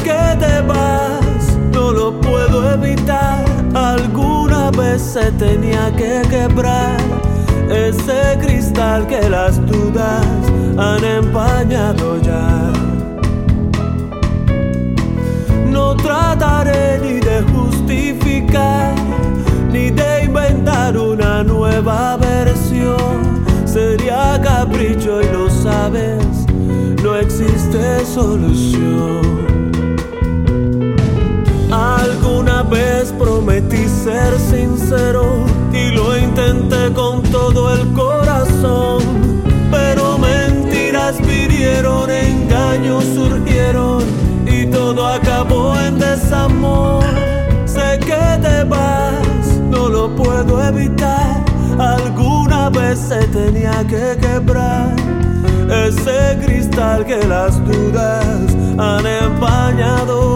que te vas, no lo puedo evitar. Alguna vez se tenía que quebrar ese cristal que las dudas han empañado ya. No trataré ni de justificar, ni de inventar una nueva versión. Sería capricho y lo sabes, no existe solución. Alguna vez prometí ser sincero y lo intenté con todo el corazón, pero mentiras vinieron, engaños surgieron y todo acabó en desamor. Sé que te vas, no lo puedo evitar. Alguna vez se tenía que quebrar ese cristal que las dudas han empañado